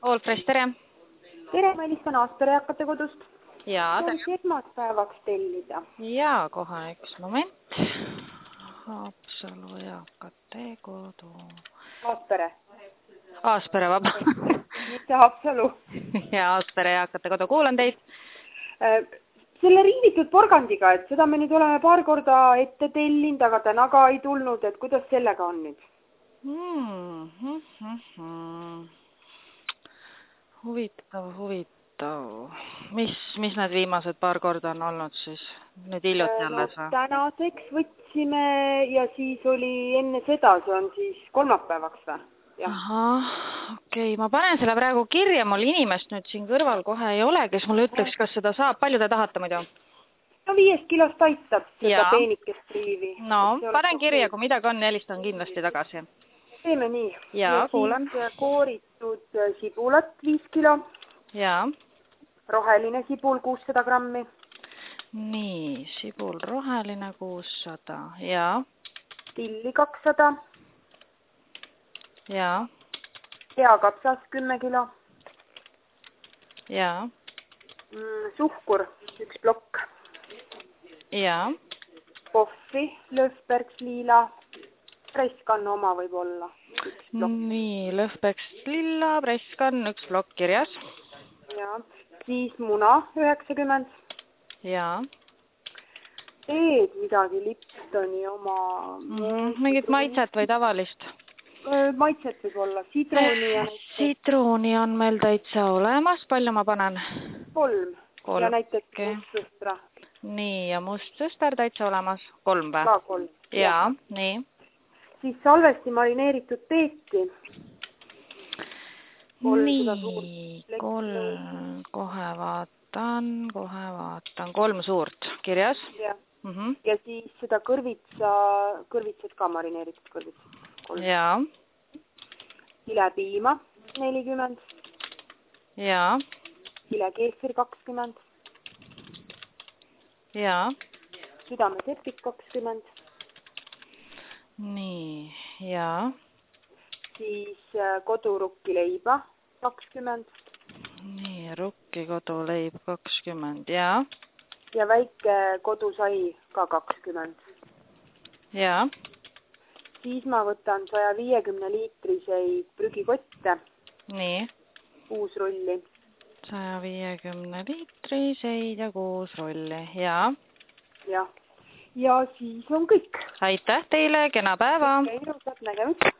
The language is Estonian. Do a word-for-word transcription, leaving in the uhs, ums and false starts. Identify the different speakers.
Speaker 1: Allfresh, tere!
Speaker 2: Tere, ma helistan Aaspere eakate kodust.
Speaker 1: Jaa, tere!
Speaker 2: Sooviks esmaspäevaks tellida.
Speaker 1: Jaa, kohe üks moment. Haapsalu eakate kodu.
Speaker 2: Aaspere.
Speaker 1: Aaspere, vaba.
Speaker 2: Mitte Haapsalu.
Speaker 1: Jaa, Aaspere eakate kodu. Kuulan teid.
Speaker 2: Selle riivitud porgandiga, et seda me nüüd oleme paar korda ette tellinud, aga täna ka ei tulnud, et kuidas sellega on nüüd?
Speaker 1: Hmm, hmm, hmm, hmm. Huvitav, huvitav. Mis, mis need viimased paar korda on olnud siis? Nüüd hiljuti alles või?
Speaker 2: No, tänaseks võtsime ja siis oli enne seda, see on siis kolmapäevaks või?
Speaker 1: Ahah, okei, okay. Ma panen selle praegu kirja, mul inimest nüüd siin kõrval kohe ei ole, kes mulle ütleks, kas seda saab. Palju te tahate muidu?
Speaker 2: No viiest kilost aitab seda
Speaker 1: Jaa.
Speaker 2: peenikest riivi.
Speaker 1: No, panen kirja, kui midagi on, helistan kindlasti tagasi.
Speaker 2: Teeme nii.
Speaker 1: Jaa,
Speaker 2: ja
Speaker 1: kuulan.
Speaker 2: siis kooritud sibulat viis kilo.
Speaker 1: Jaa.
Speaker 2: Roheline sibul kuussada grammi.
Speaker 1: Nii, sibul roheline kuussada. Jaa.
Speaker 2: Tilli kakssada.
Speaker 1: Jaa.
Speaker 2: Peakapsas kümme kilo.
Speaker 1: Jaa.
Speaker 2: Mm, suhkur üks plokk.
Speaker 1: Jaa.
Speaker 2: Kohvi, Löfbergs liila. Presskann oma võib olla.
Speaker 1: Nii, Löfbergs lilla, presskann, üks plokk kirjas.
Speaker 2: Ja. Siis muna üheksakümmend.
Speaker 1: Jaa.
Speaker 2: Teed midagi Liptoni oma...
Speaker 1: Mm, mingit maitset või tavalist?
Speaker 2: Maitset võib olla. Sidruuni ja näiteks...
Speaker 1: Sidruuni on meil täitsa olemas. Palju ma panen?
Speaker 2: Kolm.
Speaker 1: Kolm.
Speaker 2: Ja näiteks
Speaker 1: okay.
Speaker 2: must sõstra.
Speaker 1: Nii, ja must sõster täitsa olemas. Kolm või?
Speaker 2: Ka kolm.
Speaker 1: Jaa, nii.
Speaker 2: Siis salvesti marineeritud teeki.
Speaker 1: Nii, kolm, kohe vaatan, kohe vaatan. Kolm suurt kirjas.
Speaker 2: Ja,
Speaker 1: mm -hmm.
Speaker 2: ja siis seda kõrvitsa, kõrvitsad ka marineeritud kõrvitsad. Kolm.
Speaker 1: Jaa.
Speaker 2: Hilepiima nelikümmend.
Speaker 1: Jaa.
Speaker 2: Hilekeefir kakskümmend.
Speaker 1: Jaa.
Speaker 2: Südametepik kakskümmend.
Speaker 1: Nii, jaa.
Speaker 2: Siis kodurukki leiba kakskümmend.
Speaker 1: Nii, rukki koduleib kakskümmend, jaa.
Speaker 2: Ja väike kodusai ka kakskümmend.
Speaker 1: Jaa.
Speaker 2: Siis ma võtan saja viiekümne liitriseid prügikotte.
Speaker 1: Nii.
Speaker 2: Kuus rolli.
Speaker 1: saja viiekümne liitriseid ja kuus rolli, jaa.
Speaker 2: Jah. Ja siis on kõik.
Speaker 1: Aitäh teile, kena päeva!
Speaker 2: Nägemist!